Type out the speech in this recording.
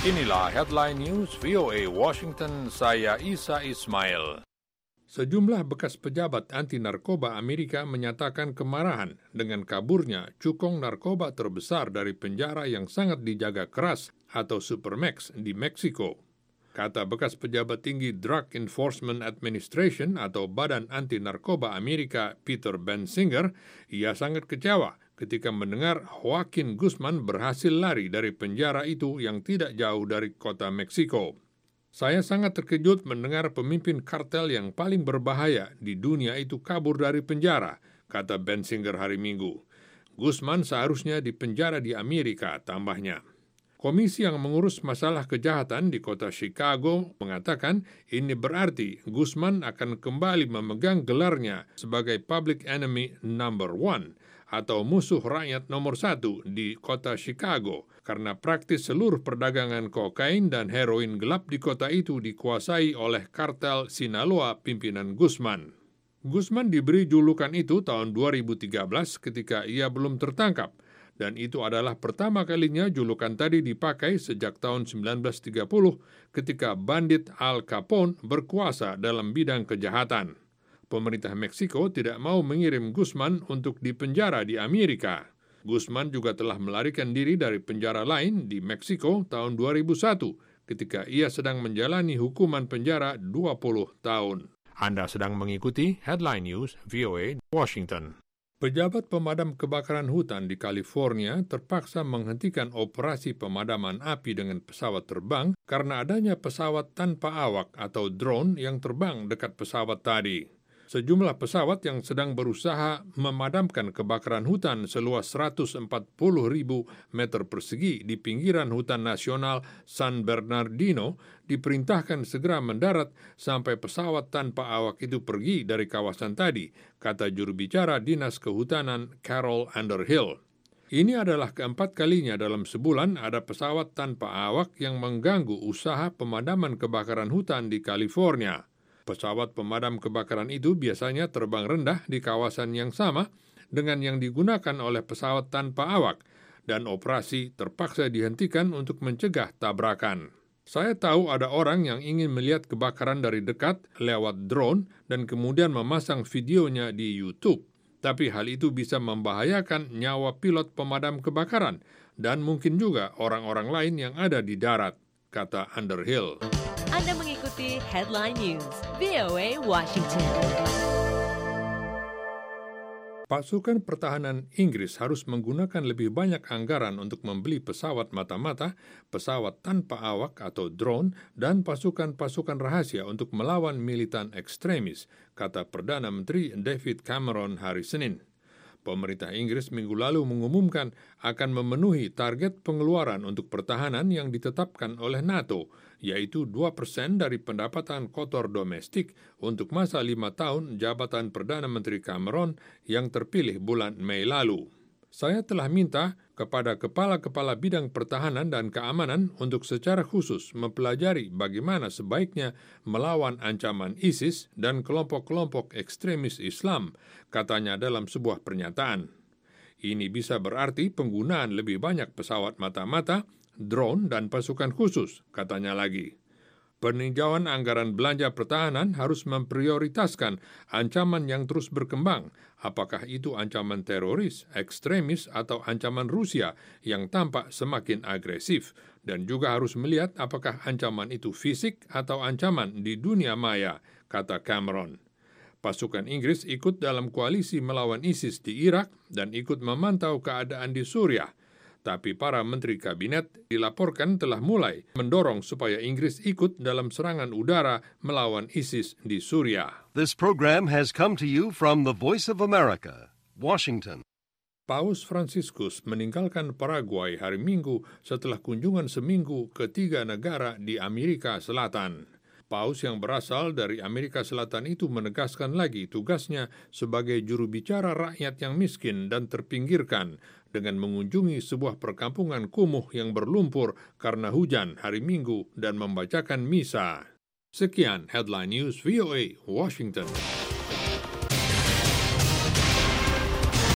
Inilah headline news VOA Washington, saya Isa Ismail. Sejumlah bekas pejabat anti-narkoba Amerika menyatakan kemarahan dengan kaburnya cukong narkoba terbesar dari penjara yang sangat dijaga keras atau Supermax di Meksiko. Kata bekas pejabat tinggi Drug Enforcement Administration atau Badan Anti-Narkoba Amerika Peter Bensinger, ia sangat kecewa ketika mendengar Joaquin Guzman berhasil lari dari penjara itu yang tidak jauh dari kota Meksiko. Saya sangat terkejut mendengar pemimpin kartel yang paling berbahaya di dunia itu kabur dari penjara, kata Bensinger hari Minggu. Guzman seharusnya dipenjara di Amerika, tambahnya. Komisi yang mengurus masalah kejahatan di kota Chicago mengatakan ini berarti Guzman akan kembali memegang gelarnya sebagai Public Enemy Number 1 atau musuh rakyat nomor 1 di kota Chicago karena praktis seluruh perdagangan kokain dan heroin gelap di kota itu dikuasai oleh kartel Sinaloa pimpinan Guzman. Guzman diberi julukan itu tahun 2013 ketika ia belum tertangkap. Dan itu adalah pertama kalinya julukan tadi dipakai sejak tahun 1930 ketika bandit Al Capone berkuasa dalam bidang kejahatan. Pemerintah Meksiko tidak mau mengirim Guzman untuk dipenjara di Amerika. Guzman juga telah melarikan diri dari penjara lain di Meksiko tahun 2001 ketika ia sedang menjalani hukuman penjara 20 tahun. Anda sedang mengikuti Headline News VOA Washington. Pejabat pemadam kebakaran hutan di California terpaksa menghentikan operasi pemadaman api dengan pesawat terbang karena adanya pesawat tanpa awak atau drone yang terbang dekat pesawat tadi. Sejumlah pesawat yang sedang berusaha memadamkan kebakaran hutan seluas 140.000 meter persegi di pinggiran hutan nasional San Bernardino diperintahkan segera mendarat sampai pesawat tanpa awak itu pergi dari kawasan tadi, kata juru bicara Dinas Kehutanan Carol Underhill. Ini adalah keempat kalinya dalam sebulan ada pesawat tanpa awak yang mengganggu usaha pemadaman kebakaran hutan di California. Pesawat pemadam kebakaran itu biasanya terbang rendah di kawasan yang sama dengan yang digunakan oleh pesawat tanpa awak, dan operasi terpaksa dihentikan untuk mencegah tabrakan. Saya tahu ada orang yang ingin melihat kebakaran dari dekat lewat drone dan kemudian memasang videonya di YouTube. Tapi hal itu bisa membahayakan nyawa pilot pemadam kebakaran dan mungkin juga orang-orang lain yang ada di darat, kata Underhill. Anda mengikuti Headline News, VOA Washington. Pasukan pertahanan Inggris harus menggunakan lebih banyak anggaran untuk membeli pesawat mata-mata, pesawat tanpa awak atau drone, dan pasukan-pasukan rahasia untuk melawan militan ekstremis, kata Perdana Menteri David Cameron hari Senin. Pemerintah Inggris minggu lalu mengumumkan akan memenuhi target pengeluaran untuk pertahanan yang ditetapkan oleh NATO, yaitu 2% dari pendapatan kotor domestik untuk masa 5 tahun jabatan Perdana Menteri Cameron yang terpilih bulan Mei lalu. Saya telah minta kepada kepala-kepala bidang pertahanan dan keamanan untuk secara khusus mempelajari bagaimana sebaiknya melawan ancaman ISIS dan kelompok-kelompok ekstremis Islam, katanya dalam sebuah pernyataan. Ini bisa berarti penggunaan lebih banyak pesawat mata-mata, drone, dan pasukan khusus, katanya lagi. Peninjauan anggaran belanja pertahanan harus memprioritaskan ancaman yang terus berkembang, apakah itu ancaman teroris, ekstremis, atau ancaman Rusia yang tampak semakin agresif, dan juga harus melihat apakah ancaman itu fisik atau ancaman di dunia maya, kata Cameron. Pasukan Inggris ikut dalam koalisi melawan ISIS di Irak dan ikut memantau keadaan di Suriah. Tapi para menteri kabinet dilaporkan telah mulai mendorong supaya Inggris ikut dalam serangan udara melawan ISIS di Suriah. This program has come to you from the Voice of America, Washington. Paus Fransiskus meninggalkan Paraguay hari Minggu setelah kunjungan seminggu ke 3 negara di Amerika Selatan. Paus yang berasal dari Amerika Selatan itu menegaskan lagi tugasnya sebagai juru bicara rakyat yang miskin dan terpinggirkan dengan mengunjungi sebuah perkampungan kumuh yang berlumpur karena hujan hari Minggu dan membacakan misa. Sekian Headline News VOA Washington.